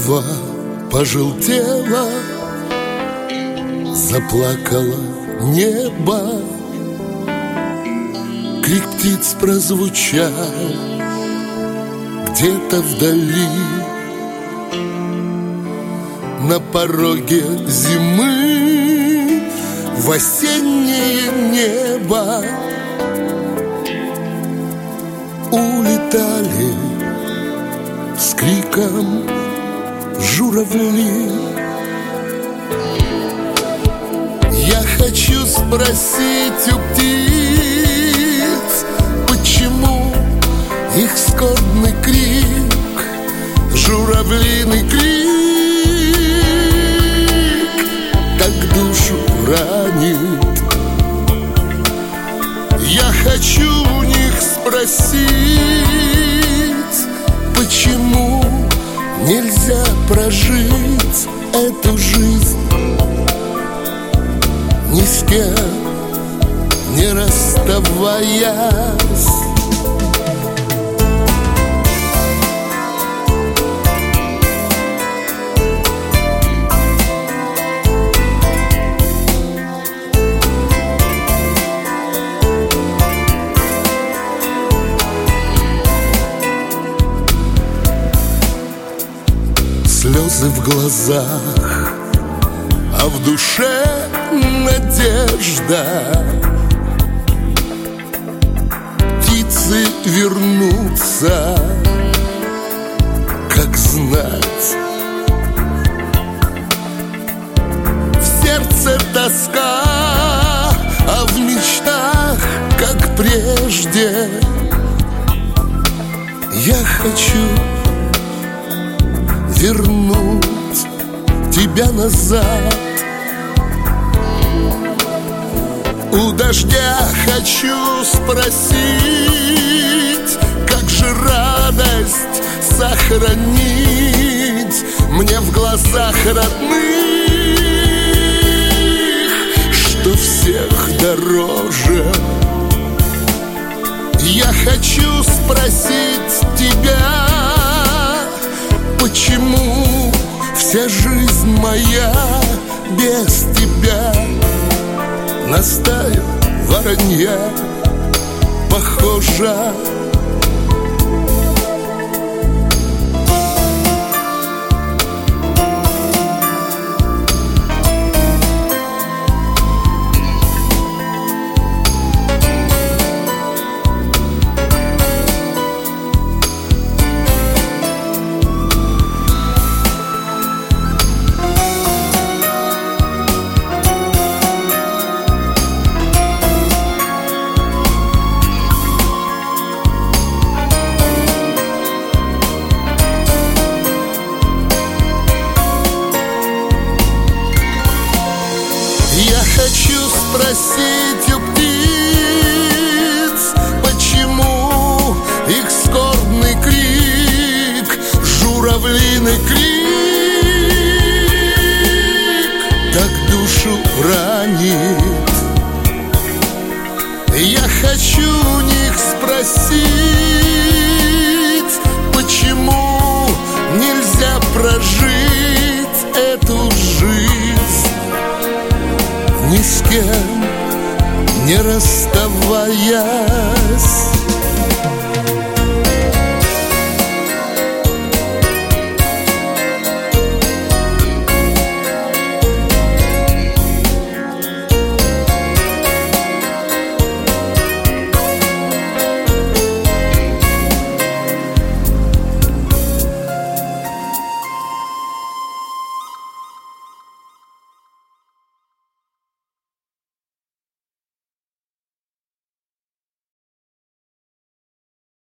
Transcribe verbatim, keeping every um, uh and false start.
Трава пожелтела, заплакало небо, крик птиц прозвучал где-то вдали. На пороге зимы в осеннее небо улетали с криком журавли. Я хочу спросить у птиц, почему их скорбный крик, журавлиный крик, так душу ранит. Я хочу у них спросить, почему нельзя прожить эту жизнь ни с кем не расставаясь. Слезы в глазах, а в душе надежда. Птицы вернутся, как знать. В сердце тоска, а в мечтах, как прежде. Я хочу вернуть тебя назад. У дождя хочу спросить, как же радость сохранить мне в глазах родных, что всех дороже. Я хочу спросить тебя, почему вся жизнь моя без тебя на стаю воронья похожа? Я хочу спросить у птиц, почему их скорбный крик, журавлиный крик, так душу ранит. Я хочу у них спросить, почему нельзя прожить эту жизнь ни с кем не расставаясь.